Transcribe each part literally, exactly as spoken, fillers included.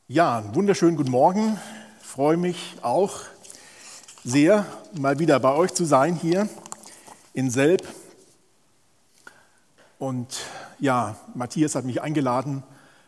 Ja, einen wunderschönen guten Morgen. Ich freue mich auch sehr, mal wieder bei euch zu sein hier in Selb. Und ja, Matthias hat mich eingeladen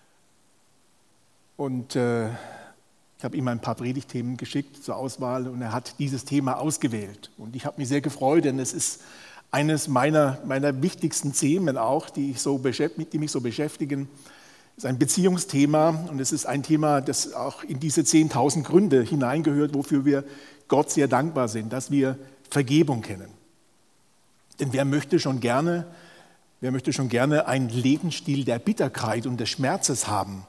und äh, ich habe ihm ein paar Predigtthemen geschickt zur Auswahl und er hat dieses Thema ausgewählt. Und ich habe mich sehr gefreut, denn es ist eines meiner, meiner wichtigsten Themen auch, die, ich so die mich so beschäftigen. Es ist ein Beziehungsthema und es ist ein Thema, das auch in diese zehntausend Gründe hineingehört, wofür wir Gott sehr dankbar sind, dass wir Vergebung kennen. Denn wer möchte schon gerne, wer möchte schon gerne einen Lebensstil der Bitterkeit und des Schmerzes haben?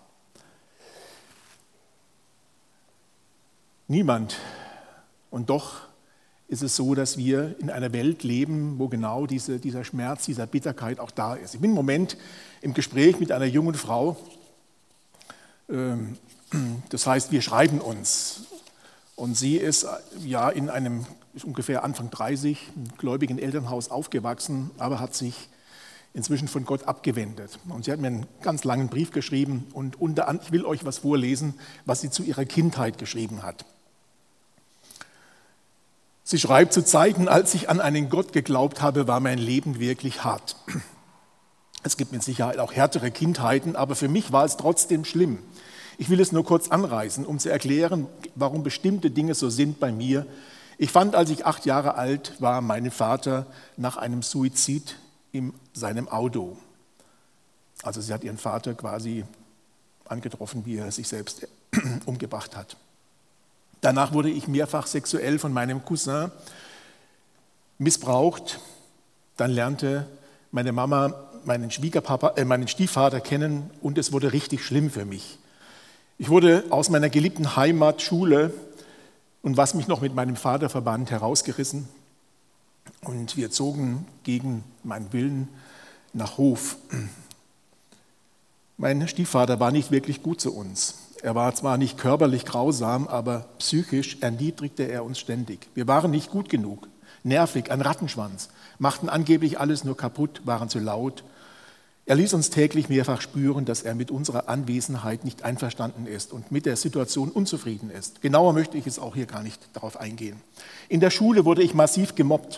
Niemand. Und doch ist es so, dass wir in einer Welt leben, wo genau diese, dieser Schmerz, dieser Bitterkeit auch da ist. Ich bin im Moment im Gespräch mit einer jungen Frau. Das heißt, wir schreiben uns. Und sie ist ja in einem, ist ungefähr Anfang dreißig, gläubigen Elternhaus aufgewachsen, aber hat sich inzwischen von Gott abgewendet. Und sie hat mir einen ganz langen Brief geschrieben und unter anderem, ich will euch was vorlesen, was sie zu ihrer Kindheit geschrieben hat. Sie schreibt, zu Zeiten, als ich an einen Gott geglaubt habe, war mein Leben wirklich hart. Es gibt mit Sicherheit auch härtere Kindheiten, aber für mich war es trotzdem schlimm. Ich will es nur kurz anreißen, um zu erklären, warum bestimmte Dinge so sind bei mir. Ich fand, als ich acht Jahre alt war, meinen Vater nach einem Suizid in seinem Auto. Also sie hat ihren Vater quasi angetroffen, wie er sich selbst umgebracht hat. Danach wurde ich mehrfach sexuell von meinem Cousin missbraucht. Dann lernte meine Mama meinen Schwiegerpapa, äh, meinen Stiefvater kennen und es wurde richtig schlimm für mich. Ich wurde aus meiner geliebten Heimat, Schule und was mich noch mit meinem Vater verband, herausgerissen. Und wir zogen gegen meinen Willen nach Hof. Mein Stiefvater war nicht wirklich gut zu uns. Er war zwar nicht körperlich grausam, aber psychisch erniedrigte er uns ständig. Wir waren nicht gut genug, nervig, ein Rattenschwanz, machten angeblich alles nur kaputt, waren zu laut. Er ließ uns täglich mehrfach spüren, dass er mit unserer Anwesenheit nicht einverstanden ist und mit der Situation unzufrieden ist. Genauer möchte ich jetzt auch hier gar nicht darauf eingehen. In der Schule wurde ich massiv gemobbt.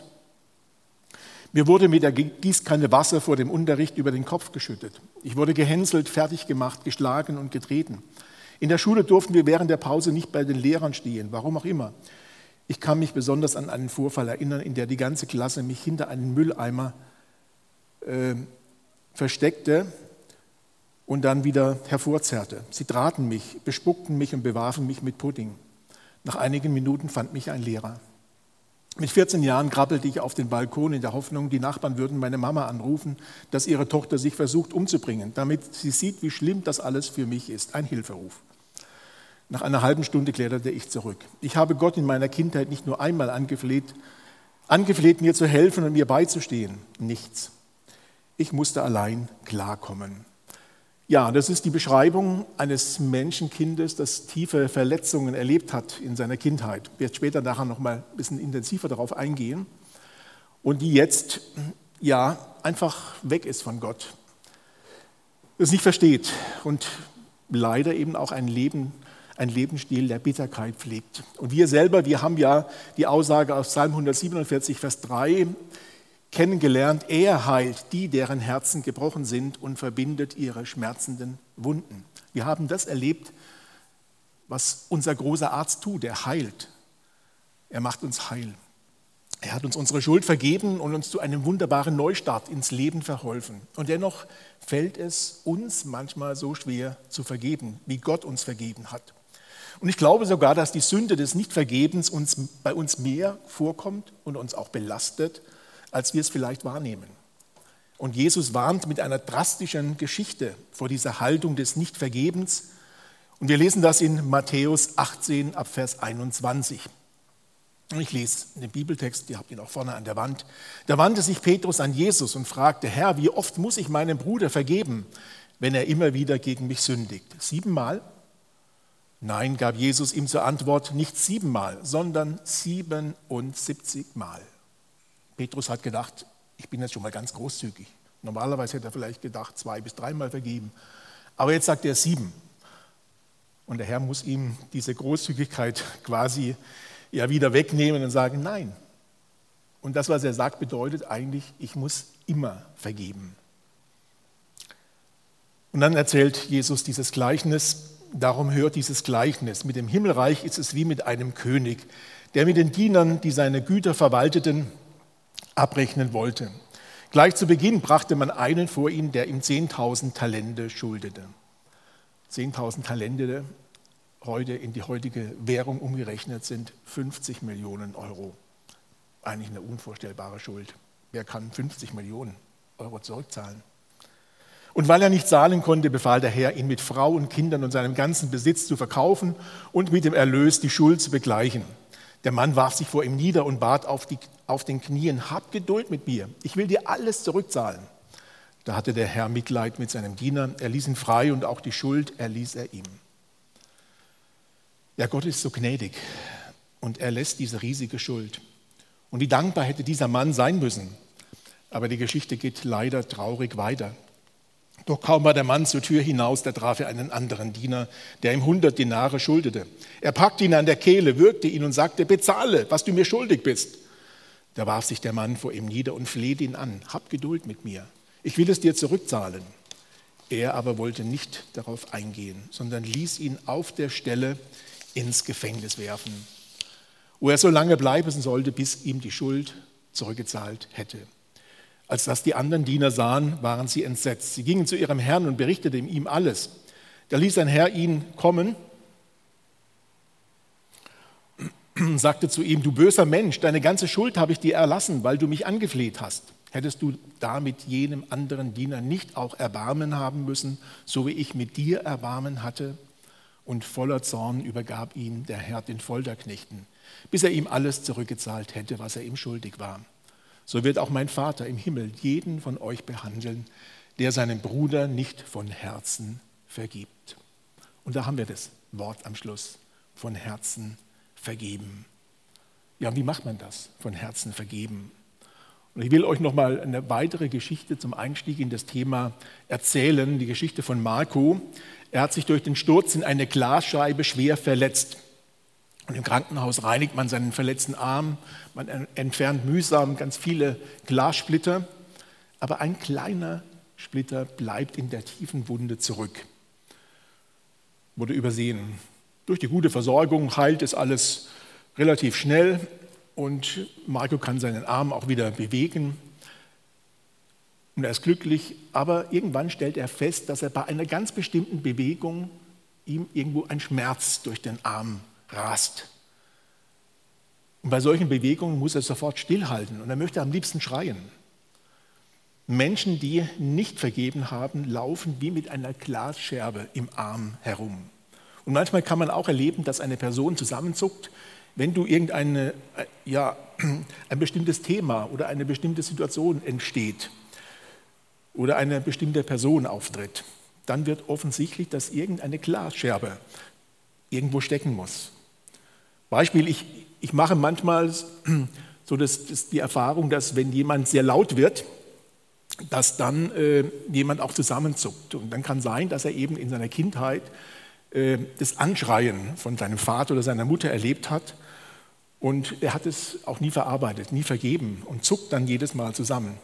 Mir wurde mit der Gießkanne Wasser vor dem Unterricht über den Kopf geschüttet. Ich wurde gehänselt, fertig gemacht, geschlagen und getreten. In der Schule durften wir während der Pause nicht bei den Lehrern stehen, warum auch immer. Ich kann mich besonders an einen Vorfall erinnern, in der die ganze Klasse mich hinter einen Mülleimer äh, versteckte und dann wieder hervorzerrte. Sie traten mich, bespuckten mich und bewarfen mich mit Pudding. Nach einigen Minuten fand mich ein Lehrer. Mit vierzehn Jahren krabbelte ich auf den Balkon in der Hoffnung, die Nachbarn würden meine Mama anrufen, dass ihre Tochter sich versucht umzubringen, damit sie sieht, wie schlimm das alles für mich ist. Ein Hilferuf. Nach einer halben Stunde kletterte ich zurück. Ich habe Gott in meiner Kindheit nicht nur einmal angefleht, angefleht, mir zu helfen und mir beizustehen. Nichts. Ich musste allein klarkommen. Ja, das ist die Beschreibung eines Menschenkindes, das tiefe Verletzungen erlebt hat in seiner Kindheit. Ich werde später nachher noch mal ein bisschen intensiver darauf eingehen. Und die jetzt ja einfach weg ist von Gott, es nicht versteht und leider eben auch ein Leben, ein Lebensstil der Bitterkeit pflegt. Und wir selber, wir haben ja die Aussage aus Psalm hundertsiebenundvierzig, Vers drei kennengelernt, er heilt die, deren Herzen gebrochen sind und verbindet ihre schmerzenden Wunden. Wir haben das erlebt, was unser großer Arzt tut, er heilt. Er macht uns heil. Er hat uns unsere Schuld vergeben und uns zu einem wunderbaren Neustart ins Leben verholfen. Und dennoch fällt es uns manchmal so schwer zu vergeben, wie Gott uns vergeben hat. Und ich glaube sogar, dass die Sünde des Nichtvergebens uns, bei uns mehr vorkommt und uns auch belastet, als wir es vielleicht wahrnehmen. Und Jesus warnt mit einer drastischen Geschichte vor dieser Haltung des Nichtvergebens. Und wir lesen das in Matthäus achtzehn, ab Vers einundzwanzig. Und ich lese den Bibeltext, ihr habt ihn auch vorne an der Wand. Da wandte sich Petrus an Jesus und fragte, Herr, wie oft muss ich meinem Bruder vergeben, wenn er immer wieder gegen mich sündigt? Siebenmal? Nein, gab Jesus ihm zur Antwort, nicht siebenmal, sondern siebenundsiebzig Mal. Petrus hat gedacht, ich bin jetzt schon mal ganz großzügig. Normalerweise hätte er vielleicht gedacht, zwei bis dreimal vergeben. Aber jetzt sagt er sieben. Und der Herr muss ihm diese Großzügigkeit quasi ja wieder wegnehmen und sagen, nein. Und das, was er sagt, bedeutet eigentlich, ich muss immer vergeben. Und dann erzählt Jesus dieses Gleichnis, darum hört dieses Gleichnis. Mit dem Himmelreich ist es wie mit einem König, der mit den Dienern, die seine Güter verwalteten, abrechnen wollte. Gleich zu Beginn brachte man einen vor ihn, der ihm zehntausend Talente schuldete. zehntausend Talente heute in die heutige Währung umgerechnet sind fünfzig Millionen Euro. Eigentlich eine unvorstellbare Schuld. Wer kann fünfzig Millionen Euro zurückzahlen? Und weil er nicht zahlen konnte, befahl der Herr, ihn mit Frau und Kindern und seinem ganzen Besitz zu verkaufen und mit dem Erlös die Schuld zu begleichen. Der Mann warf sich vor ihm nieder und bat auf, die, auf den Knien, hab Geduld mit mir, ich will dir alles zurückzahlen. Da hatte der Herr Mitleid mit seinem Diener, er ließ ihn frei und auch die Schuld erließ er ihm. Ja, Gott ist so gnädig und er lässt diese riesige Schuld. Und wie dankbar hätte dieser Mann sein müssen. Aber die Geschichte geht leider traurig weiter. Doch kaum war der Mann zur Tür hinaus, da traf er einen anderen Diener, der ihm hundert Denare schuldete. Er packte ihn an der Kehle, würgte ihn und sagte, bezahle, was du mir schuldig bist. Da warf sich der Mann vor ihm nieder und flehte ihn an, hab Geduld mit mir, ich will es dir zurückzahlen. Er aber wollte nicht darauf eingehen, sondern ließ ihn auf der Stelle ins Gefängnis werfen, wo er so lange bleiben sollte, bis ihm die Schuld zurückgezahlt hätte. Als das die anderen Diener sahen, waren sie entsetzt. Sie gingen zu ihrem Herrn und berichteten ihm alles. Da ließ sein Herr ihn kommen, sagte zu ihm, du böser Mensch, deine ganze Schuld habe ich dir erlassen, weil du mich angefleht hast. Hättest du da mit jenem anderen Diener nicht auch Erbarmen haben müssen, so wie ich mit dir Erbarmen hatte? Und voller Zorn übergab ihn der Herr den Folterknechten, bis er ihm alles zurückgezahlt hätte, was er ihm schuldig war. So wird auch mein Vater im Himmel jeden von euch behandeln, der seinem Bruder nicht von Herzen vergibt. Und da haben wir das Wort am Schluss, von Herzen vergeben. Ja, und wie macht man das, von Herzen vergeben? Und ich will euch noch mal eine weitere Geschichte zum Einstieg in das Thema erzählen, die Geschichte von Marco. Er hat sich durch den Sturz in eine Glasscheibe schwer verletzt. Und im Krankenhaus reinigt man seinen verletzten Arm, man entfernt mühsam ganz viele Glassplitter, aber ein kleiner Splitter bleibt in der tiefen Wunde zurück. Wurde übersehen. Durch die gute Versorgung heilt es alles relativ schnell und Marco kann seinen Arm auch wieder bewegen. Und er ist glücklich, aber irgendwann stellt er fest, dass er bei einer ganz bestimmten Bewegung ihm irgendwo ein Schmerz durch den Arm rast. Und bei solchen Bewegungen muss er sofort stillhalten und er möchte am liebsten schreien. Menschen, die nicht vergeben haben, laufen wie mit einer Glasscherbe im Arm herum. Und manchmal kann man auch erleben, dass eine Person zusammenzuckt, wenn du irgendeine, ja, ein bestimmtes Thema oder eine bestimmte Situation entsteht oder eine bestimmte Person auftritt. Dann wird offensichtlich, dass irgendeine Glasscherbe irgendwo stecken muss. Beispiel, ich, ich mache manchmal so das, das die Erfahrung, dass wenn jemand sehr laut wird, dass dann äh, jemand auch zusammenzuckt. Und dann kann sein, dass er eben in seiner Kindheit äh, das Anschreien von seinem Vater oder seiner Mutter erlebt hat und er hat es auch nie verarbeitet, nie vergeben und zuckt dann jedes Mal zusammen.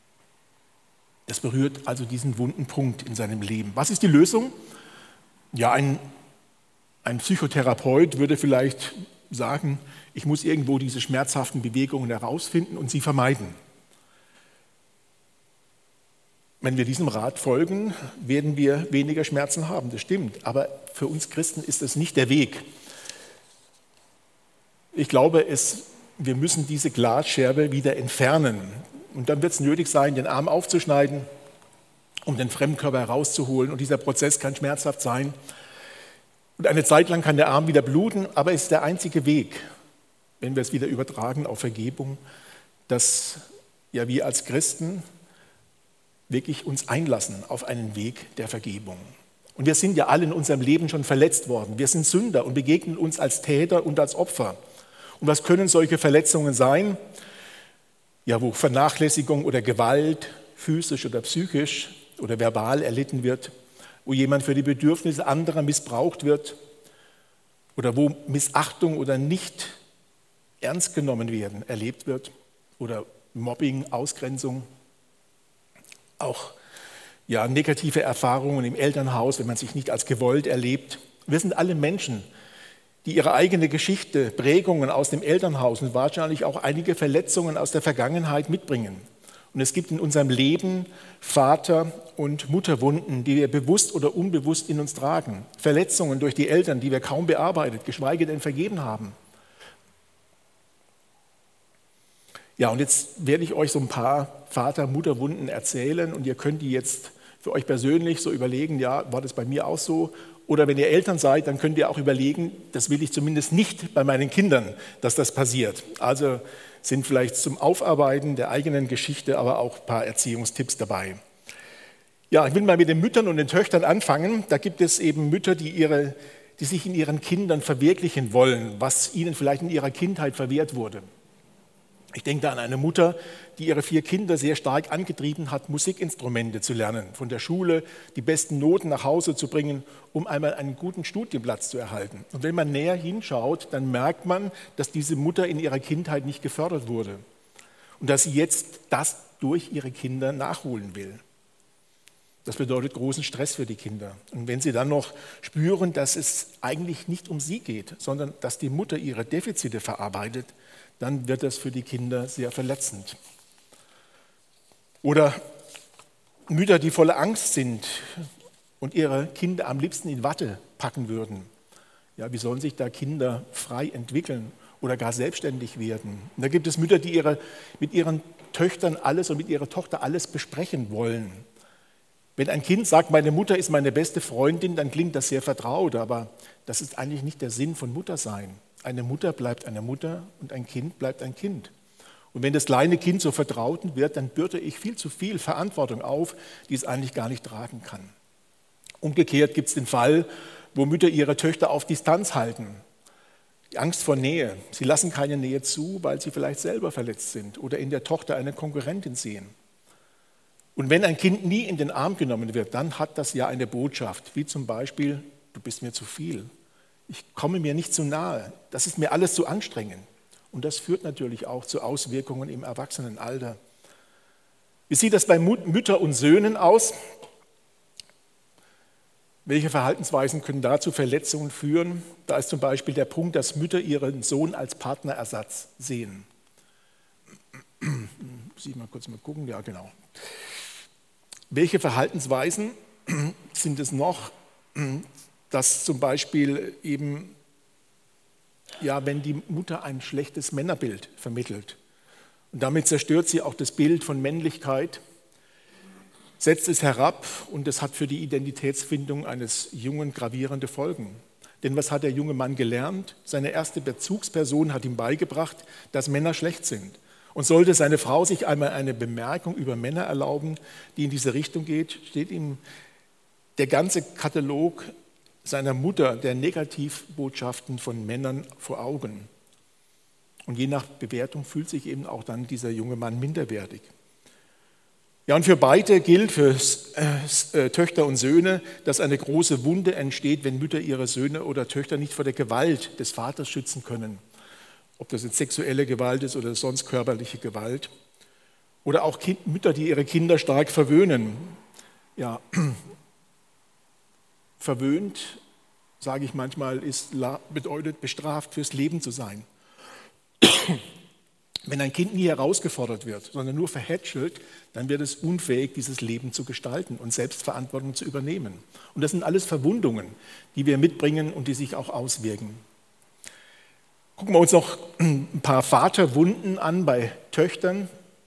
Das berührt also diesen wunden Punkt in seinem Leben. Was ist die Lösung? Ja, ein Ein Psychotherapeut würde vielleicht sagen, ich muss irgendwo diese schmerzhaften Bewegungen herausfinden und sie vermeiden. Wenn wir diesem Rat folgen, werden wir weniger Schmerzen haben, das stimmt. Aber für uns Christen ist das nicht der Weg. Ich glaube, es, wir müssen diese Glasscherbe wieder entfernen. Und dann wird es nötig sein, den Arm aufzuschneiden, um den Fremdkörper herauszuholen. Und dieser Prozess kann schmerzhaft sein. Und eine Zeit lang kann der Arm wieder bluten, aber es ist der einzige Weg, wenn wir es wieder übertragen auf Vergebung, dass ja wir als Christen wirklich uns einlassen auf einen Weg der Vergebung. Und wir sind ja alle in unserem Leben schon verletzt worden. Wir sind Sünder und begegnen uns als Täter und als Opfer. Und was können solche Verletzungen sein? Ja, wo Vernachlässigung oder Gewalt, physisch oder psychisch oder verbal erlitten wird, wo jemand für die Bedürfnisse anderer missbraucht wird oder wo Missachtung oder nicht ernst genommen werden erlebt wird oder Mobbing, Ausgrenzung, auch ja, negative Erfahrungen im Elternhaus, wenn man sich nicht als gewollt erlebt. Wir sind alle Menschen, die ihre eigene Geschichte, Prägungen aus dem Elternhaus und wahrscheinlich auch einige Verletzungen aus der Vergangenheit mitbringen. Und es gibt in unserem Leben Vater- und Mutterwunden, die wir bewusst oder unbewusst in uns tragen. Verletzungen durch die Eltern, die wir kaum bearbeitet, geschweige denn vergeben haben. Ja, und jetzt werde ich euch so ein paar Vater-Mutter-Wunden erzählen und ihr könnt die jetzt für euch persönlich so überlegen, ja, war das bei mir auch so? Oder wenn ihr Eltern seid, dann könnt ihr auch überlegen, das will ich zumindest nicht bei meinen Kindern, dass das passiert. Also sind vielleicht zum Aufarbeiten der eigenen Geschichte, aber auch ein paar Erziehungstipps dabei. Ja, ich will mal mit den Müttern und den Töchtern anfangen. Da gibt es eben Mütter, die, ihre, die sich in ihren Kindern verwirklichen wollen, was ihnen vielleicht in ihrer Kindheit verwehrt wurde. Ich denke da an eine Mutter, die ihre vier Kinder sehr stark angetrieben hat, Musikinstrumente zu lernen, von der Schule die besten Noten nach Hause zu bringen, um einmal einen guten Studienplatz zu erhalten. Und wenn man näher hinschaut, dann merkt man, dass diese Mutter in ihrer Kindheit nicht gefördert wurde und dass sie jetzt das durch ihre Kinder nachholen will. Das bedeutet großen Stress für die Kinder. Und wenn sie dann noch spüren, dass es eigentlich nicht um sie geht, sondern dass die Mutter ihre Defizite verarbeitet, dann wird das für die Kinder sehr verletzend. Oder Mütter, die voller Angst sind und ihre Kinder am liebsten in Watte packen würden. Ja, wie sollen sich da Kinder frei entwickeln oder gar selbstständig werden? Und da gibt es Mütter, die ihre, mit ihren Töchtern alles und mit ihrer Tochter alles besprechen wollen. Wenn ein Kind sagt, meine Mutter ist meine beste Freundin, dann klingt das sehr vertraut, aber das ist eigentlich nicht der Sinn von Muttersein. Eine Mutter bleibt eine Mutter und ein Kind bleibt ein Kind. Und wenn das kleine Kind so vertraut wird, dann bürde ich viel zu viel Verantwortung auf, die es eigentlich gar nicht tragen kann. Umgekehrt gibt es den Fall, wo Mütter ihre Töchter auf Distanz halten. Die Angst vor Nähe. Sie lassen keine Nähe zu, weil sie vielleicht selber verletzt sind oder in der Tochter eine Konkurrentin sehen. Und wenn ein Kind nie in den Arm genommen wird, dann hat das ja eine Botschaft, wie zum Beispiel, du bist mir zu viel. Ich komme mir nicht zu nahe, das ist mir alles zu anstrengend. Und das führt natürlich auch zu Auswirkungen im Erwachsenenalter. Wie sieht das bei Müttern und Söhnen aus? Welche Verhaltensweisen können da zu Verletzungen führen? Da ist zum Beispiel der Punkt, dass Mütter ihren Sohn als Partnerersatz sehen. Muss ich mal kurz mal gucken, ja genau. Welche Verhaltensweisen sind es noch? Dass zum Beispiel eben, ja, wenn die Mutter ein schlechtes Männerbild vermittelt und damit zerstört sie auch das Bild von Männlichkeit, setzt es herab und das hat für die Identitätsfindung eines Jungen gravierende Folgen. Denn was hat der junge Mann gelernt? Seine erste Bezugsperson hat ihm beigebracht, dass Männer schlecht sind. Und sollte seine Frau sich einmal eine Bemerkung über Männer erlauben, die in diese Richtung geht, steht ihm der ganze Katalog seiner Mutter der Negativbotschaften von Männern vor Augen. Und je nach Bewertung fühlt sich eben auch dann dieser junge Mann minderwertig. Ja, und für beide gilt, für äh, Töchter und Söhne, dass eine große Wunde entsteht, wenn Mütter ihre Söhne oder Töchter nicht vor der Gewalt des Vaters schützen können. Ob das jetzt sexuelle Gewalt ist oder sonst körperliche Gewalt. Oder auch kind, Mütter, die ihre Kinder stark verwöhnen. Ja, verwöhnt, sage ich manchmal, ist, bedeutet bestraft fürs Leben zu sein. Wenn ein Kind nie herausgefordert wird, sondern nur verhätschelt, dann wird es unfähig, dieses Leben zu gestalten und Selbstverantwortung zu übernehmen. Und das sind alles Verwundungen, die wir mitbringen und die sich auch auswirken. Gucken wir uns noch ein paar Vaterwunden an bei Töchtern.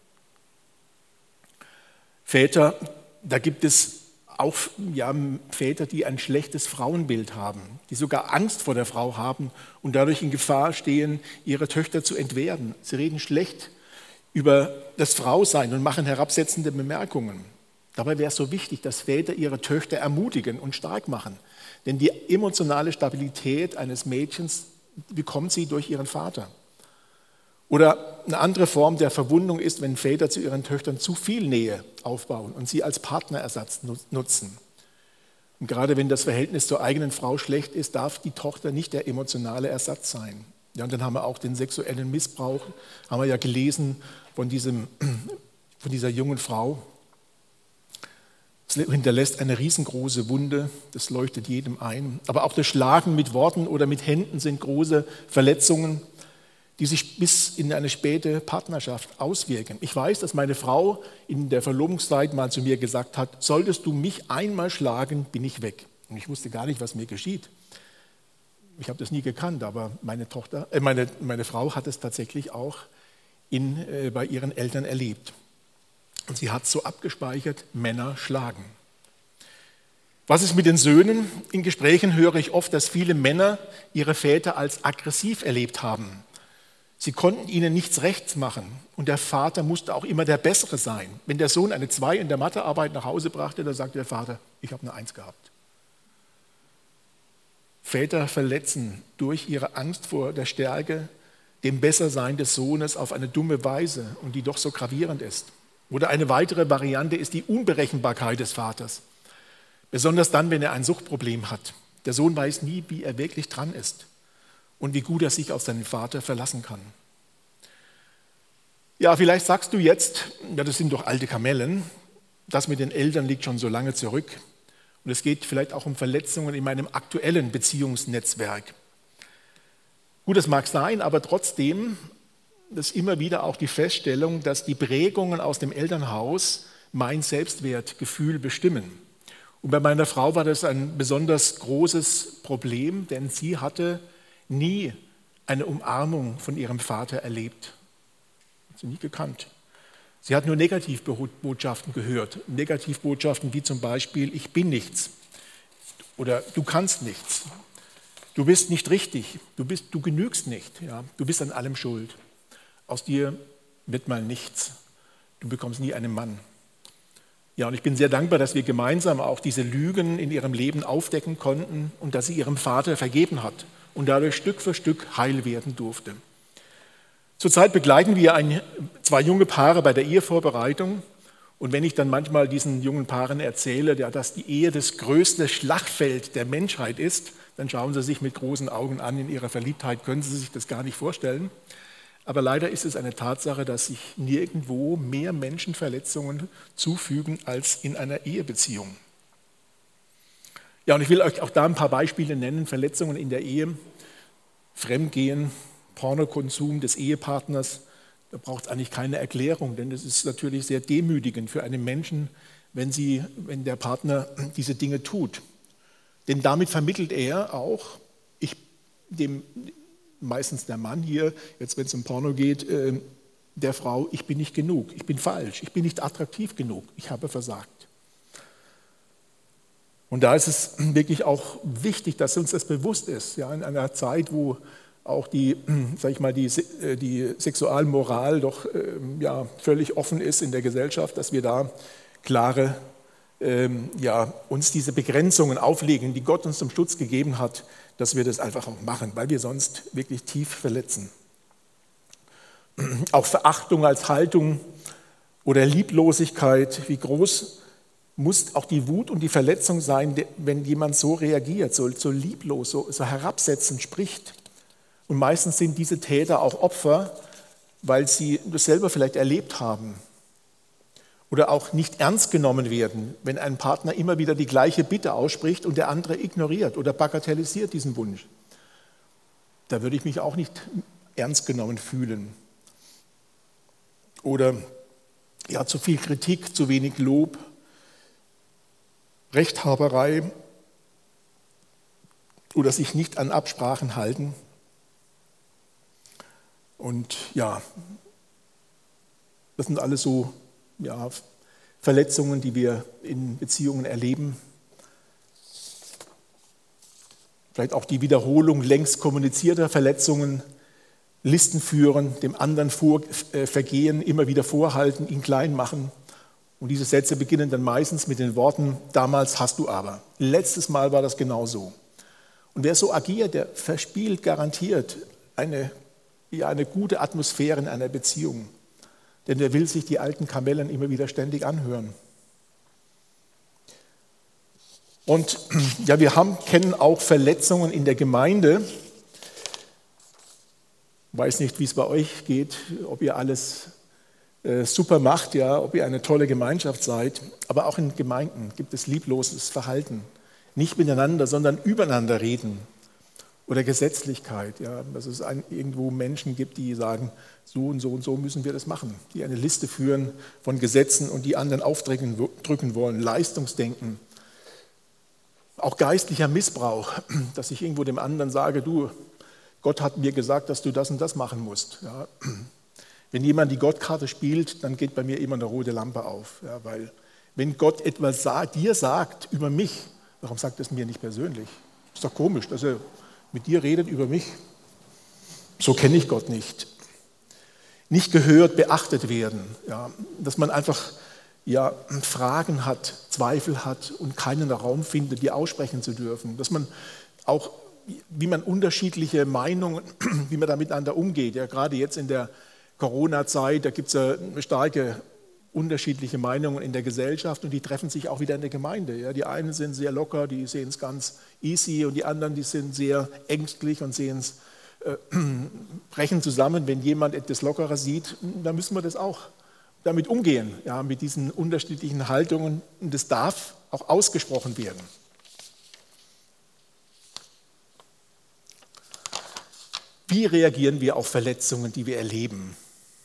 Väter, da gibt es auch ja, Väter, die ein schlechtes Frauenbild haben, die sogar Angst vor der Frau haben und dadurch in Gefahr stehen, ihre Töchter zu entwerten. Sie reden schlecht über das Frausein und machen herabsetzende Bemerkungen. Dabei wäre es so wichtig, dass Väter ihre Töchter ermutigen und stark machen. Denn die emotionale Stabilität eines Mädchens bekommt sie durch ihren Vater. Oder eine andere Form der Verwundung ist, wenn Väter zu ihren Töchtern zu viel Nähe aufbauen und sie als Partnerersatz nutzen. Und gerade wenn das Verhältnis zur eigenen Frau schlecht ist, darf die Tochter nicht der emotionale Ersatz sein. Ja, und dann haben wir auch den sexuellen Missbrauch, haben wir ja gelesen von, diesem, von dieser jungen Frau. Es hinterlässt eine riesengroße Wunde, das leuchtet jedem ein. Aber auch das Schlagen mit Worten oder mit Händen sind große Verletzungen, die sich bis in eine späte Partnerschaft auswirken. Ich weiß, dass meine Frau in der Verlobungszeit mal zu mir gesagt hat, solltest du mich einmal schlagen, bin ich weg. Und ich wusste gar nicht, was mir geschieht. Ich habe das nie gekannt, aber meine, Tochter, äh, meine, meine Frau hat es tatsächlich auch in, äh, bei ihren Eltern erlebt. Und sie hat so abgespeichert, Männer schlagen. Was ist mit den Söhnen? In Gesprächen höre ich oft, dass viele Männer ihre Väter als aggressiv erlebt haben. Sie konnten ihnen nichts rechts machen und der Vater musste auch immer der Bessere sein. Wenn der Sohn eine zwei in der Mathearbeit nach Hause brachte, dann sagte der Vater, ich habe eine eins gehabt. Väter verletzen durch ihre Angst vor der Stärke, dem Bessersein des Sohnes auf eine dumme Weise und die doch so gravierend ist. Oder eine weitere Variante ist die Unberechenbarkeit des Vaters. Besonders dann, wenn er ein Suchtproblem hat. Der Sohn weiß nie, wie er wirklich dran ist und wie gut er sich auf seinen Vater verlassen kann. Ja, vielleicht sagst du jetzt, ja, das sind doch alte Kamellen, das mit den Eltern liegt schon so lange zurück und es geht vielleicht auch um Verletzungen in meinem aktuellen Beziehungsnetzwerk. Gut, das mag sein, aber trotzdem ist immer wieder auch die Feststellung, dass die Prägungen aus dem Elternhaus mein Selbstwertgefühl bestimmen. Und bei meiner Frau war das ein besonders großes Problem, denn sie hatte nie eine Umarmung von ihrem Vater erlebt. Hat sie nie gekannt. Sie hat nur Negativbotschaften gehört. Negativbotschaften wie zum Beispiel, ich bin nichts oder du kannst nichts. Du bist nicht richtig, du, bist, du genügst nicht, ja? Du bist an allem schuld. Aus dir wird mal nichts, du bekommst nie einen Mann. Ja, und ich bin sehr dankbar, dass wir gemeinsam auch diese Lügen in ihrem Leben aufdecken konnten und dass sie ihrem Vater vergeben hat und dadurch Stück für Stück heil werden durfte. Zurzeit begleiten wir ein, zwei junge Paare bei der Ehevorbereitung und wenn ich dann manchmal diesen jungen Paaren erzähle, ja, dass die Ehe das größte Schlachtfeld der Menschheit ist, dann schauen sie sich mit großen Augen an in ihrer Verliebtheit, können sie sich das gar nicht vorstellen. Aber leider ist es eine Tatsache, dass sich nirgendwo mehr Menschen Verletzungen zufügen als in einer Ehebeziehung. Ja, und ich will euch auch da ein paar Beispiele nennen, Verletzungen in der Ehe, Fremdgehen, Pornokonsum des Ehepartners. Da braucht es eigentlich keine Erklärung, denn es ist natürlich sehr demütigend für einen Menschen, wenn, sie, wenn der Partner diese Dinge tut. Denn damit vermittelt er auch, ich, dem, meistens der Mann hier, jetzt wenn es um Porno geht, äh, der Frau, ich bin nicht genug, ich bin falsch, ich bin nicht attraktiv genug, ich habe versagt. Und da ist es wirklich auch wichtig, dass uns das bewusst ist, ja, in einer Zeit, wo auch die, sag ich mal, die, die Sexualmoral doch äh, ja, völlig offen ist in der Gesellschaft, dass wir da klare, ähm, ja, uns diese Begrenzungen auflegen, die Gott uns zum Schutz gegeben hat, dass wir das einfach auch machen, weil wir sonst wirklich tief verletzen. Auch Verachtung als Haltung oder Lieblosigkeit, wie groß muss auch die Wut und die Verletzung sein, wenn jemand so reagiert, so, so lieblos, so, so herabsetzend spricht. Und meistens sind diese Täter auch Opfer, weil sie das selber vielleicht erlebt haben. Oder auch nicht ernst genommen werden, wenn ein Partner immer wieder die gleiche Bitte ausspricht und der andere ignoriert oder bagatellisiert diesen Wunsch. Da würde ich mich auch nicht ernst genommen fühlen. Oder ja, zu viel Kritik, zu wenig Lob, Rechthaberei oder sich nicht an Absprachen halten. Und ja, das sind alles so ja, Verletzungen, die wir in Beziehungen erleben. Vielleicht auch die Wiederholung längst kommunizierter Verletzungen, Listen führen, dem anderen vor, äh, Vergehen immer wieder vorhalten, ihn klein machen. Und diese Sätze beginnen dann meistens mit den Worten, damals hast du aber. Letztes Mal war das genauso. Und wer so agiert, der verspielt garantiert eine, ja, eine gute Atmosphäre in einer Beziehung. Denn der will sich die alten Kamellen immer wieder ständig anhören. Und ja, wir haben, kennen auch Verletzungen in der Gemeinde. Ich weiß nicht, wie es bei euch geht, ob ihr alles äh, super macht, ja, ob ihr eine tolle Gemeinschaft seid. Aber auch in Gemeinden gibt es liebloses Verhalten. Nicht miteinander, sondern übereinander reden. Oder Gesetzlichkeit, ja, dass es ein, irgendwo Menschen gibt, die sagen, so und so und so müssen wir das machen. Die eine Liste führen von Gesetzen und die anderen aufdrücken drücken wollen. Leistungsdenken. Auch geistlicher Missbrauch, dass ich irgendwo dem anderen sage, du, Gott hat mir gesagt, dass du das und das machen musst. Ja. Wenn jemand die Gottkarte spielt, dann geht bei mir immer eine rote Lampe auf. Ja, weil wenn Gott etwas sagt, dir sagt über mich, warum sagt er es mir nicht persönlich? Ist doch komisch, dass er mit dir redet über mich. So kenne ich Gott nicht. Nicht gehört, beachtet werden. Ja, dass man einfach ja, Fragen hat, Zweifel hat und keinen Raum findet, die aussprechen zu dürfen. Dass man auch, wie man unterschiedliche Meinungen, wie man da miteinander umgeht. Ja, gerade jetzt in der Corona-Zeit, da gibt es ja starke unterschiedliche Meinungen in der Gesellschaft und die treffen sich auch wieder in der Gemeinde. Ja, die einen sind sehr locker, die sehen es ganz easy und die anderen, die sind sehr ängstlich und sehen es, äh, brechen zusammen, wenn jemand etwas lockerer sieht. Da müssen wir das auch damit umgehen, ja, mit diesen unterschiedlichen Haltungen. Und das darf auch ausgesprochen werden. Wie reagieren wir auf Verletzungen, die wir erleben?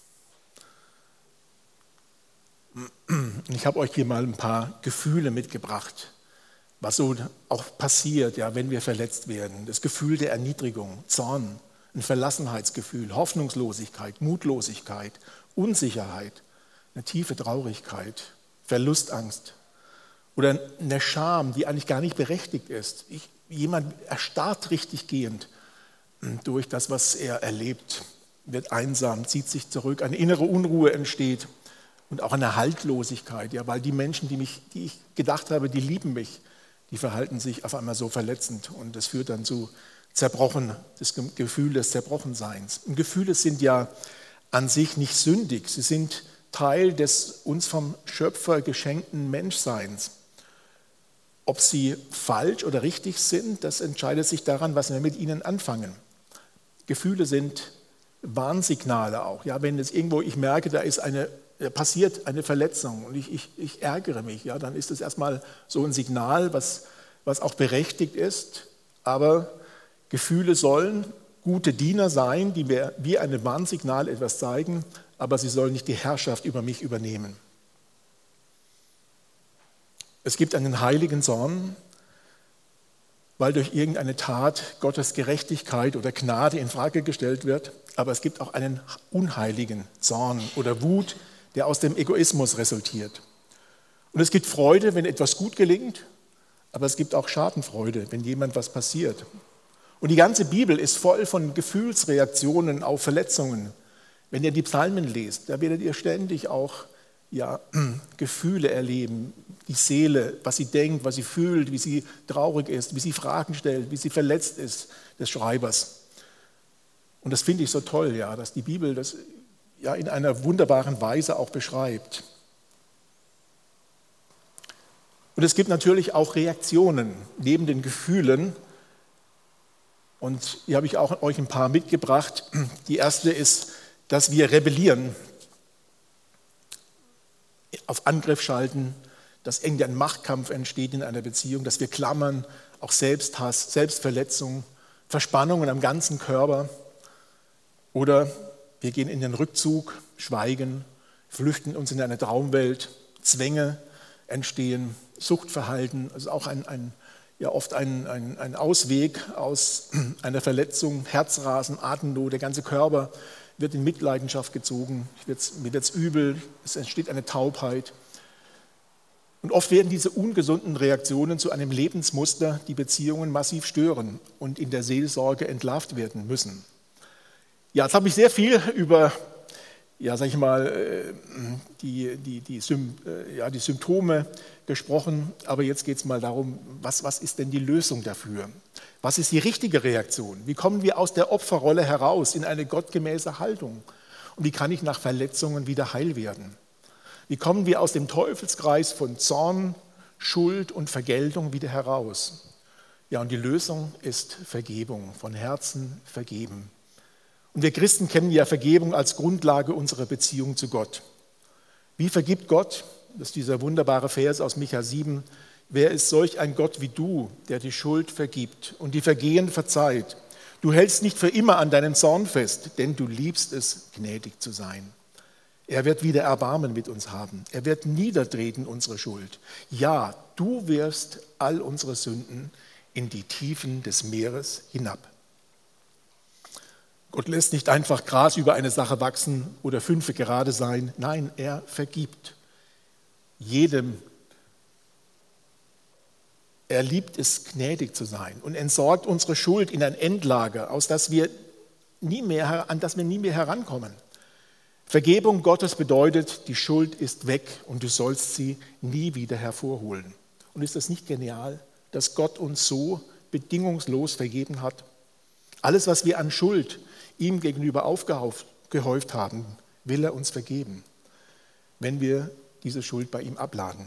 Ich habe euch hier mal ein paar Gefühle mitgebracht, was so auch passiert, ja, wenn wir verletzt werden. Das Gefühl der Erniedrigung, Zorn, ein Verlassenheitsgefühl, Hoffnungslosigkeit, Mutlosigkeit, Unsicherheit, eine tiefe Traurigkeit, Verlustangst oder eine Scham, die eigentlich gar nicht berechtigt ist. Ich, jemand erstarrt richtig gehend durch das, was er erlebt, wird einsam, zieht sich zurück, eine innere Unruhe entsteht. Und auch eine Haltlosigkeit, ja, weil die Menschen, die, mich, die ich gedacht habe, die lieben mich, die verhalten sich auf einmal so verletzend. Und das führt dann zu Zerbrochen, das Gefühl des Zerbrochenseins. Und Gefühle sind ja an sich nicht sündig, sie sind Teil des uns vom Schöpfer geschenkten Menschseins. Ob sie falsch oder richtig sind, das entscheidet sich daran, was wir mit ihnen anfangen. Gefühle sind Warnsignale auch. Ja, wenn es irgendwo, ich merke, da ist eine passiert eine Verletzung und ich, ich, ich ärgere mich, ja, dann ist es erstmal so ein Signal, was, was auch berechtigt ist, aber Gefühle sollen gute Diener sein, die mir wie ein Warnsignal etwas zeigen, aber sie sollen nicht die Herrschaft über mich übernehmen. Es gibt einen heiligen Zorn, weil durch irgendeine Tat Gottes Gerechtigkeit oder Gnade in Frage gestellt wird, aber es gibt auch einen unheiligen Zorn oder Wut, der aus dem Egoismus resultiert. Und es gibt Freude, wenn etwas gut gelingt, aber es gibt auch Schadenfreude, wenn jemand was passiert. Und die ganze Bibel ist voll von Gefühlsreaktionen auf Verletzungen. Wenn ihr die Psalmen lest, da werdet ihr ständig auch ja, Gefühle erleben, die Seele, was sie denkt, was sie fühlt, wie sie traurig ist, wie sie Fragen stellt, wie sie verletzt ist des Schreibers. Und das finde ich so toll, ja, dass die Bibel das ja in einer wunderbaren Weise auch beschreibt. Und es gibt natürlich auch Reaktionen neben den Gefühlen. Und hier habe ich auch euch ein paar mitgebracht. Die erste ist, dass wir rebellieren, auf Angriff schalten, dass irgendwie ein Machtkampf entsteht in einer Beziehung, dass wir klammern, auch Selbsthass, Selbstverletzung, Verspannungen am ganzen Körper oder wir gehen in den Rückzug, schweigen, flüchten uns in eine Traumwelt, Zwänge entstehen, Suchtverhalten, also auch ein, ein, ja oft ein, ein, ein Ausweg aus einer Verletzung, Herzrasen, Atemnot, der ganze Körper wird in Mitleidenschaft gezogen, mir wird es übel, es entsteht eine Taubheit. Und oft werden diese ungesunden Reaktionen zu einem Lebensmuster, die Beziehungen massiv stören und in der Seelsorge entlarvt werden müssen. Ja, jetzt habe ich sehr viel über, ja, sag ich mal, die, die, die, ja, die Symptome gesprochen, aber jetzt geht es mal darum, was, was ist denn die Lösung dafür? Was ist die richtige Reaktion? Wie kommen wir aus der Opferrolle heraus in eine gottgemäße Haltung? Und wie kann ich nach Verletzungen wieder heil werden? Wie kommen wir aus dem Teufelskreis von Zorn, Schuld und Vergeltung wieder heraus. Ja, und die Lösung ist Vergebung, von Herzen vergeben. Und wir Christen kennen ja Vergebung als Grundlage unserer Beziehung zu Gott. Wie vergibt Gott? Das ist dieser wunderbare Vers aus Micha sieben. Wer ist solch ein Gott wie du, der die Schuld vergibt und die Vergehen verzeiht? Du hältst nicht für immer an deinem Zorn fest, denn du liebst es, gnädig zu sein. Er wird wieder Erbarmen mit uns haben. Er wird niedertreten unsere Schuld. Ja, du wirfst all unsere Sünden in die Tiefen des Meeres hinab. Gott lässt nicht einfach Gras über eine Sache wachsen oder Fünfe gerade sein. Nein, er vergibt jedem. Er liebt es, gnädig zu sein und entsorgt unsere Schuld in ein Endlager, aus das wir nie mehr, an das wir nie mehr herankommen. Vergebung Gottes bedeutet, die Schuld ist weg und du sollst sie nie wieder hervorholen. Und ist das nicht genial, dass Gott uns so bedingungslos vergeben hat? Alles, was wir an Schuld ihm gegenüber aufgehäuft haben, will er uns vergeben, wenn wir diese Schuld bei ihm abladen.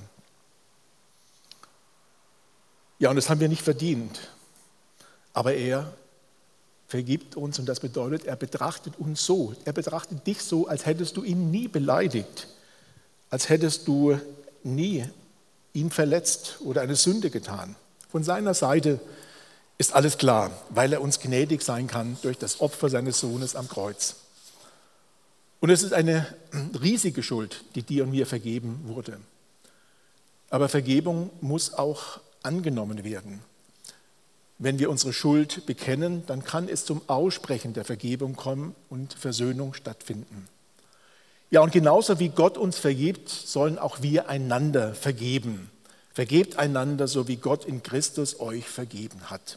Ja, und das haben wir nicht verdient, aber er vergibt uns und das bedeutet, er betrachtet uns so, er betrachtet dich so, als hättest du ihn nie beleidigt, als hättest du nie ihn verletzt oder eine Sünde getan. Von seiner Seite ist alles klar, weil er uns gnädig sein kann durch das Opfer seines Sohnes am Kreuz. Und es ist eine riesige Schuld, die dir und mir vergeben wurde. Aber Vergebung muss auch angenommen werden. Wenn wir unsere Schuld bekennen, dann kann es zum Aussprechen der Vergebung kommen und Versöhnung stattfinden. Ja, und genauso wie Gott uns vergibt, sollen auch wir einander vergeben. Vergebt einander, so wie Gott in Christus euch vergeben hat.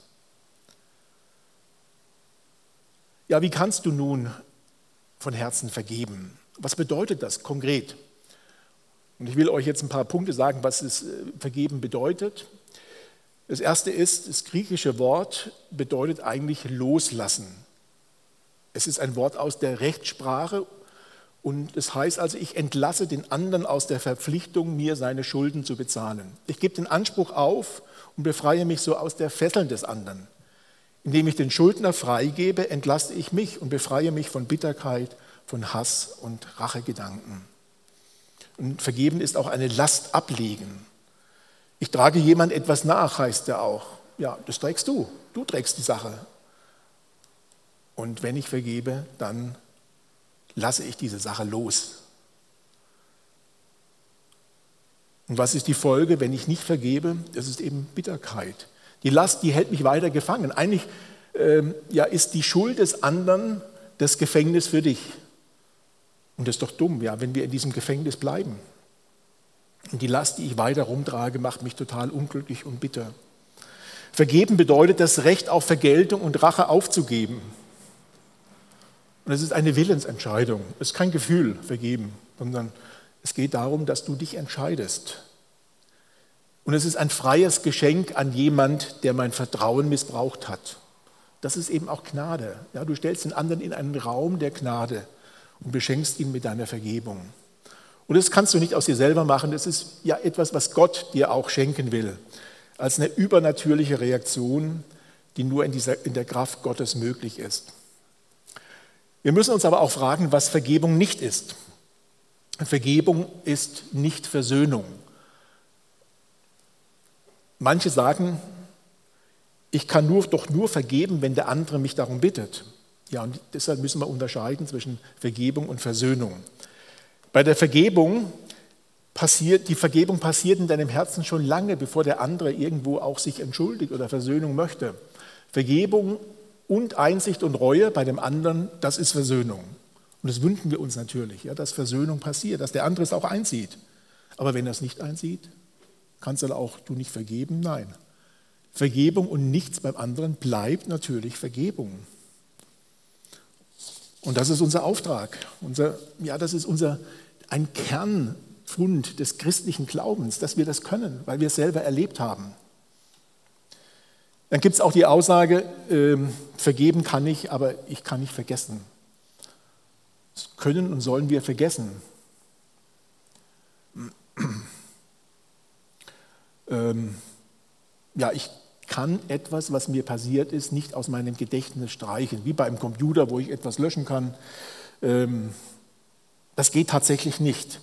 Ja, wie kannst du nun von Herzen vergeben? Was bedeutet das konkret? Und ich will euch jetzt ein paar Punkte sagen, was es Vergeben bedeutet. Das erste ist, das griechische Wort bedeutet eigentlich loslassen. Es ist ein Wort aus der Rechtssprache und es heißt also, ich entlasse den anderen aus der Verpflichtung, mir seine Schulden zu bezahlen. Ich gebe den Anspruch auf und befreie mich so aus der Fesseln des anderen. Indem ich den Schuldner freigebe, entlasse ich mich und befreie mich von Bitterkeit, von Hass und Rachegedanken. Und vergeben ist auch eine Last ablegen. Ich trage jemand etwas nach, heißt ja auch. Ja, das trägst du. Du trägst die Sache. Und wenn ich vergebe, dann lasse ich diese Sache los. Und was ist die Folge, wenn ich nicht vergebe? Das ist eben Bitterkeit. Die Last, die hält mich weiter gefangen. Eigentlich ähm, ja, ist die Schuld des anderen das Gefängnis für dich. Und das ist doch dumm, ja, wenn wir in diesem Gefängnis bleiben. Und die Last, die ich weiter rumtrage, macht mich total unglücklich und bitter. Vergeben bedeutet, das Recht auf Vergeltung und Rache aufzugeben. Und es ist eine Willensentscheidung. Es ist kein Gefühl, vergeben, sondern es geht darum, dass du dich entscheidest. Und es ist ein freies Geschenk an jemand, der mein Vertrauen missbraucht hat. Das ist eben auch Gnade. Ja, du stellst den anderen in einen Raum der Gnade und beschenkst ihn mit deiner Vergebung. Und das kannst du nicht aus dir selber machen, das ist ja etwas, was Gott dir auch schenken will, als eine übernatürliche Reaktion, die nur in, dieser, in der Kraft Gottes möglich ist. Wir müssen uns aber auch fragen, was Vergebung nicht ist. Vergebung ist nicht Versöhnung. Manche sagen, ich kann nur, doch nur vergeben, wenn der andere mich darum bittet. Ja, und deshalb müssen wir unterscheiden zwischen Vergebung und Versöhnung. Bei der Vergebung passiert, die Vergebung passiert in deinem Herzen schon lange, bevor der andere irgendwo auch sich entschuldigt oder Versöhnung möchte. Vergebung und Einsicht und Reue bei dem anderen, das ist Versöhnung. Und das wünschen wir uns natürlich, ja, dass Versöhnung passiert, dass der andere es auch einsieht. Aber wenn er es nicht einsieht, kannst du dann auch du nicht vergeben? Nein. Vergebung und nichts beim anderen bleibt natürlich Vergebung. Und das ist unser Auftrag. Unser, ja, das ist unser, ein Kernpfund des christlichen Glaubens, dass wir das können, weil wir es selber erlebt haben. Dann gibt es auch die Aussage, äh, vergeben kann ich, aber ich kann nicht vergessen. Das können und sollen wir vergessen. ähm, ja, ich kann etwas, was mir passiert ist, nicht aus meinem Gedächtnis streichen, wie bei einem Computer, wo ich etwas löschen kann. Ähm, das geht tatsächlich nicht.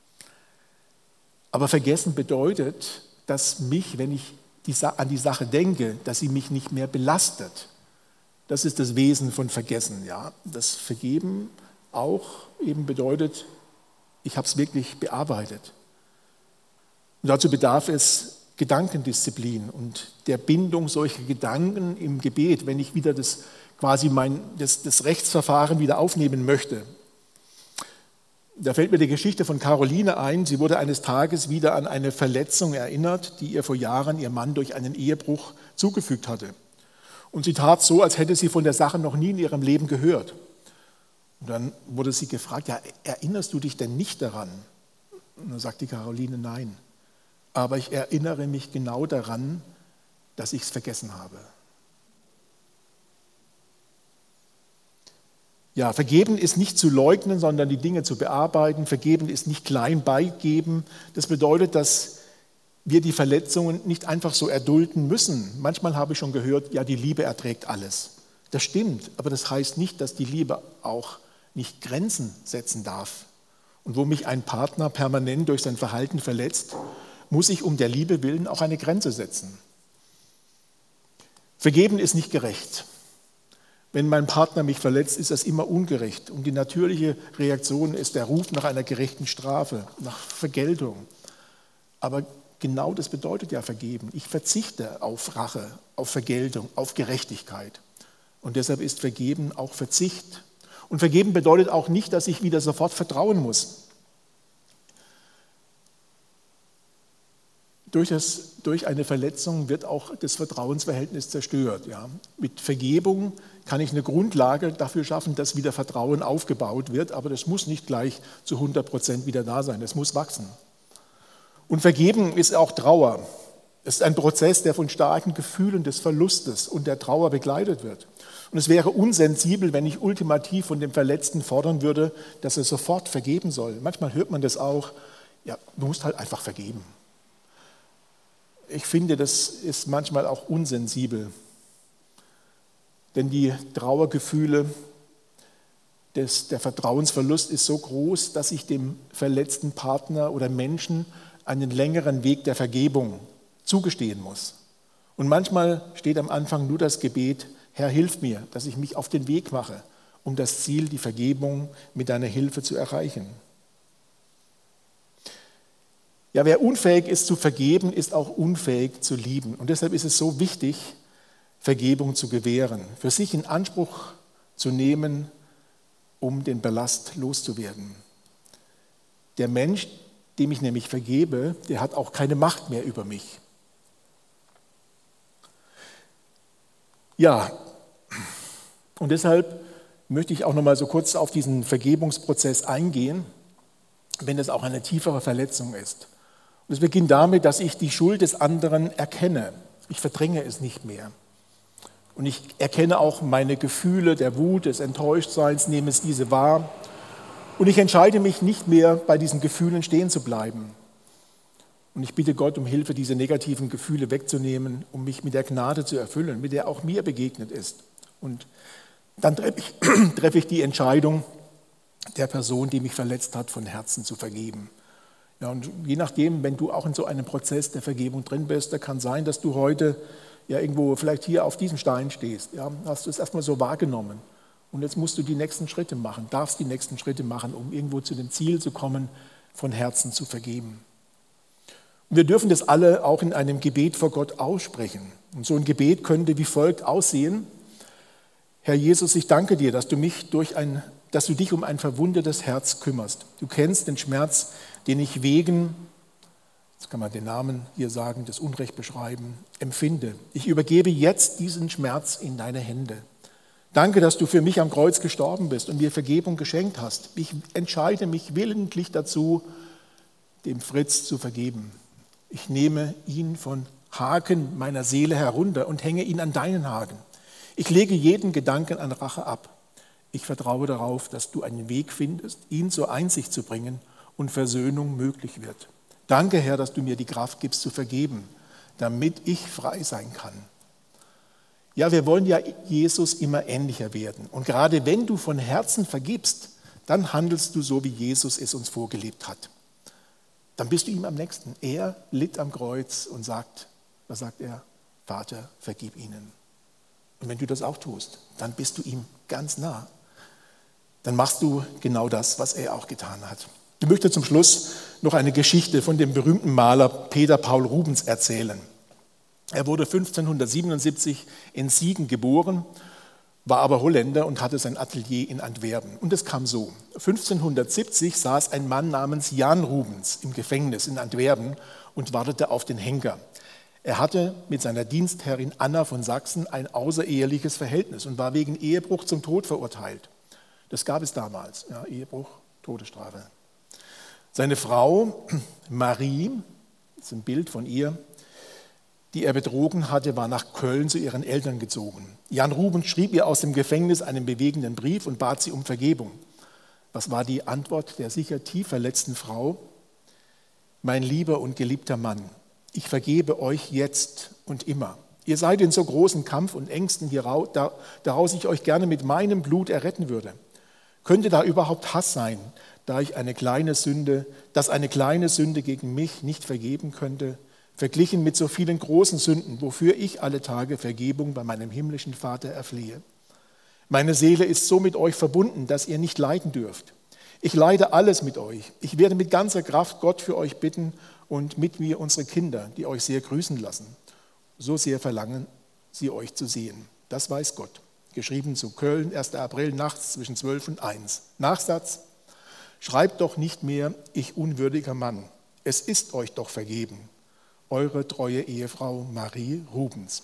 Aber vergessen bedeutet, dass mich, wenn ich die, an die Sache denke, dass sie mich nicht mehr belastet. Das ist das Wesen von Vergessen. Ja? Das Vergeben auch eben bedeutet, ich habe es wirklich bearbeitet. Und dazu bedarf es Gedankendisziplin und der Bindung solcher Gedanken im Gebet, wenn ich wieder das, quasi mein, das, das Rechtsverfahren wieder aufnehmen möchte. Da fällt mir die Geschichte von Caroline ein. Sie wurde eines Tages wieder an eine Verletzung erinnert, die ihr vor Jahren ihr Mann durch einen Ehebruch zugefügt hatte. Und sie tat so, als hätte sie von der Sache noch nie in ihrem Leben gehört. Und dann wurde sie gefragt, ja, erinnerst du dich denn nicht daran? Und dann sagt die Caroline, nein. Aber ich erinnere mich genau daran, dass ich es vergessen habe. Ja, vergeben ist nicht zu leugnen, sondern die Dinge zu bearbeiten. Vergeben ist nicht klein beigeben. Das bedeutet, dass wir die Verletzungen nicht einfach so erdulden müssen. Manchmal habe ich schon gehört, ja, die Liebe erträgt alles. Das stimmt, aber das heißt nicht, dass die Liebe auch nicht Grenzen setzen darf. Und wo mich ein Partner permanent durch sein Verhalten verletzt, muss ich um der Liebe willen auch eine Grenze setzen. Vergeben ist nicht gerecht. Wenn mein Partner mich verletzt, ist das immer ungerecht. Und die natürliche Reaktion ist der Ruf nach einer gerechten Strafe, nach Vergeltung. Aber genau das bedeutet ja Vergeben. Ich verzichte auf Rache, auf Vergeltung, auf Gerechtigkeit. Und deshalb ist Vergeben auch Verzicht. Und Vergeben bedeutet auch nicht, dass ich wieder sofort vertrauen muss. Durch, das, durch eine Verletzung wird auch das Vertrauensverhältnis zerstört. Ja. Mit Vergebung kann ich eine Grundlage dafür schaffen, dass wieder Vertrauen aufgebaut wird, aber das muss nicht gleich zu hundert Prozent wieder da sein, das muss wachsen. Und Vergeben ist auch Trauer. Es ist ein Prozess, der von starken Gefühlen des Verlustes und der Trauer begleitet wird. Und es wäre unsensibel, wenn ich ultimativ von dem Verletzten fordern würde, dass er sofort vergeben soll. Manchmal hört man das auch, ja, du musst halt einfach vergeben. Ich finde, das ist manchmal auch unsensibel, denn die Trauergefühle, des, der Vertrauensverlust ist so groß, dass ich dem verletzten Partner oder Menschen einen längeren Weg der Vergebung zugestehen muss. Und manchmal steht am Anfang nur das Gebet, Herr, hilf mir, dass ich mich auf den Weg mache, um das Ziel, die Vergebung mit deiner Hilfe zu erreichen. Ja, wer unfähig ist zu vergeben, ist auch unfähig zu lieben. Und deshalb ist es so wichtig, Vergebung zu gewähren, für sich in Anspruch zu nehmen, um den Ballast loszuwerden. Der Mensch, dem ich nämlich vergebe, der hat auch keine Macht mehr über mich. Ja, und deshalb möchte ich auch noch mal so kurz auf diesen Vergebungsprozess eingehen, wenn es auch eine tiefere Verletzung ist. Und es beginnt damit, dass ich die Schuld des anderen erkenne. Ich verdränge es nicht mehr. Und ich erkenne auch meine Gefühle der Wut, des Enttäuschtseins, nehme es diese wahr. Und ich entscheide mich nicht mehr, bei diesen Gefühlen stehen zu bleiben. Und ich bitte Gott um Hilfe, diese negativen Gefühle wegzunehmen, um mich mit der Gnade zu erfüllen, mit der auch mir begegnet ist. Und dann treffe ich, treffe ich die Entscheidung, der Person, die mich verletzt hat, von Herzen zu vergeben. Ja, und je nachdem, wenn du auch in so einem Prozess der Vergebung drin bist, da kann sein, dass du heute ja irgendwo vielleicht hier auf diesem Stein stehst. Ja, hast du es erstmal so wahrgenommen. Und jetzt musst du die nächsten Schritte machen, darfst die nächsten Schritte machen, um irgendwo zu dem Ziel zu kommen, von Herzen zu vergeben. Und wir dürfen das alle auch in einem Gebet vor Gott aussprechen. Und so ein Gebet könnte wie folgt aussehen: Herr Jesus, ich danke dir, dass du mich durch ein, dass du dich um ein verwundetes Herz kümmerst. Du kennst den Schmerz, den ich wegen, jetzt kann man den Namen hier sagen, das Unrecht beschreiben, empfinde. Ich übergebe jetzt diesen Schmerz in deine Hände. Danke, dass du für mich am Kreuz gestorben bist und mir Vergebung geschenkt hast. Ich entscheide mich willentlich dazu, dem Fritz zu vergeben. Ich nehme ihn von Haken meiner Seele herunter und hänge ihn an deinen Haken. Ich lege jeden Gedanken an Rache ab. Ich vertraue darauf, dass du einen Weg findest, ihn zur Einsicht zu bringen und Versöhnung möglich wird. Danke, Herr, dass du mir die Kraft gibst zu vergeben, damit ich frei sein kann. Ja, wir wollen ja Jesus immer ähnlicher werden. Und gerade wenn du von Herzen vergibst, dann handelst du so, wie Jesus es uns vorgelebt hat. Dann bist du ihm am nächsten. Er litt am Kreuz und sagt, was sagt er? Vater, vergib ihnen. Und wenn du das auch tust, dann bist du ihm ganz nah. Dann machst du genau das, was er auch getan hat. Ich möchte zum Schluss noch eine Geschichte von dem berühmten Maler Peter Paul Rubens erzählen. Er wurde fünfzehnhundertsiebenundsiebzig in Siegen geboren, war aber Holländer und hatte sein Atelier in Antwerpen. Und es kam so: fünfzehnhundertsiebzig saß ein Mann namens Jan Rubens im Gefängnis in Antwerpen und wartete auf den Henker. Er hatte mit seiner Dienstherrin Anna von Sachsen ein außereheliches Verhältnis und war wegen Ehebruch zum Tod verurteilt. Das gab es damals, ja, Ehebruch, Todesstrafe. Seine Frau Marie, das ist ein Bild von ihr, die er betrogen hatte, war nach Köln zu ihren Eltern gezogen. Jan Rubens schrieb ihr aus dem Gefängnis einen bewegenden Brief und bat sie um Vergebung. Was war die Antwort der sicher tief verletzten Frau? Mein lieber und geliebter Mann, ich vergebe euch jetzt und immer. Ihr seid in so großen Kampf und Ängsten, hieraus, daraus ich euch gerne mit meinem Blut erretten würde. Könnte da überhaupt Hass sein, da ich eine kleine Sünde, dass eine kleine Sünde gegen mich nicht vergeben könnte, verglichen mit so vielen großen Sünden, wofür ich alle Tage Vergebung bei meinem himmlischen Vater erflehe. Meine Seele ist so mit euch verbunden, dass ihr nicht leiden dürft. Ich leide alles mit euch. Ich werde mit ganzer Kraft Gott für euch bitten und mit mir unsere Kinder, die euch sehr grüßen lassen. So sehr verlangen sie euch zu sehen. Das weiß Gott. Geschrieben zu Köln, erster April, nachts zwischen zwölf und eins. Nachsatz: Schreibt doch nicht mehr, ich unwürdiger Mann. Es ist euch doch vergeben. Eure treue Ehefrau Marie Rubens.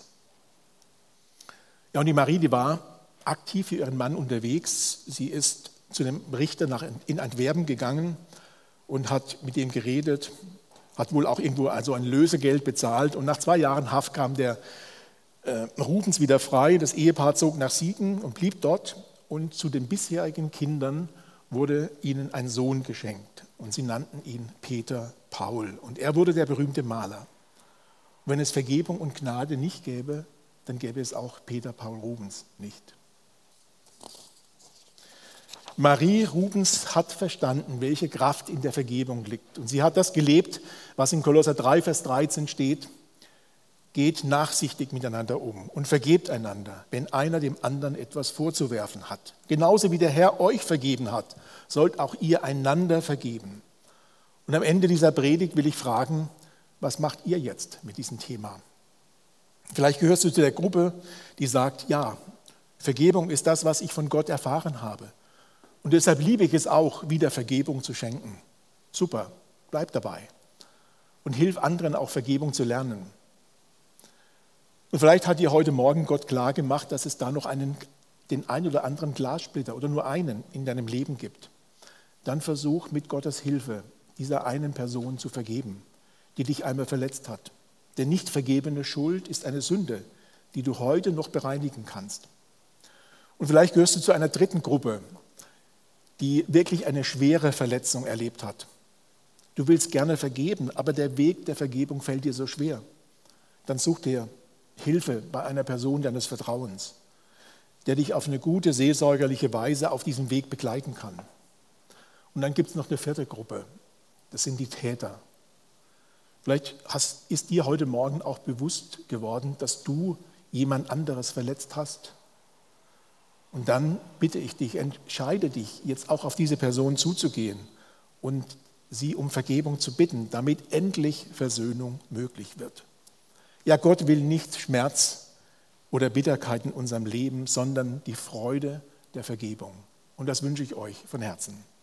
Ja, und die Marie, die war aktiv für ihren Mann unterwegs. Sie ist zu dem Richter nach in Antwerpen gegangen und hat mit ihm geredet, hat wohl auch irgendwo also ein Lösegeld bezahlt. Und nach zwei Jahren Haft kam der äh, Rubens wieder frei. Das Ehepaar zog nach Siegen und blieb dort. Und zu den bisherigen Kindern wurde ihnen ein Sohn geschenkt. Und sie nannten ihn Peter Paul. Und er wurde der berühmte Maler. Und wenn es Vergebung und Gnade nicht gäbe, dann gäbe es auch Peter Paul Rubens nicht. Marie Rubens hat verstanden, welche Kraft in der Vergebung liegt. Und sie hat das gelebt, was in Kolosser drei, Vers dreizehn steht: Geht nachsichtig miteinander um und vergebt einander, wenn einer dem anderen etwas vorzuwerfen hat. Genauso wie der Herr euch vergeben hat, sollt auch ihr einander vergeben. Und am Ende dieser Predigt will ich fragen, was macht ihr jetzt mit diesem Thema? Vielleicht gehörst du zu der Gruppe, die sagt, ja, Vergebung ist das, was ich von Gott erfahren habe. Und deshalb liebe ich es auch, wieder Vergebung zu schenken. Super, bleib dabei. Und hilf anderen auch Vergebung zu lernen. Und vielleicht hat dir heute Morgen Gott klar gemacht, dass es da noch einen, den einen oder anderen Glassplitter oder nur einen in deinem Leben gibt. Dann versuch mit Gottes Hilfe dieser einen Person zu vergeben, die dich einmal verletzt hat. Denn nicht vergebene Schuld ist eine Sünde, die du heute noch bereinigen kannst. Und vielleicht gehörst du zu einer dritten Gruppe, die wirklich eine schwere Verletzung erlebt hat. Du willst gerne vergeben, aber der Weg der Vergebung fällt dir so schwer. Dann such dir Hilfe bei einer Person deines Vertrauens, der dich auf eine gute, seelsorgerliche Weise auf diesem Weg begleiten kann. Und dann gibt es noch eine vierte Gruppe, das sind die Täter. Vielleicht hast, ist dir heute Morgen auch bewusst geworden, dass du jemand anderes verletzt hast. Und dann bitte ich dich, entscheide dich, jetzt auch auf diese Person zuzugehen und sie um Vergebung zu bitten, damit endlich Versöhnung möglich wird. Ja, Gott will nicht Schmerz oder Bitterkeit in unserem Leben, sondern die Freude der Vergebung. Und das wünsche ich euch von Herzen.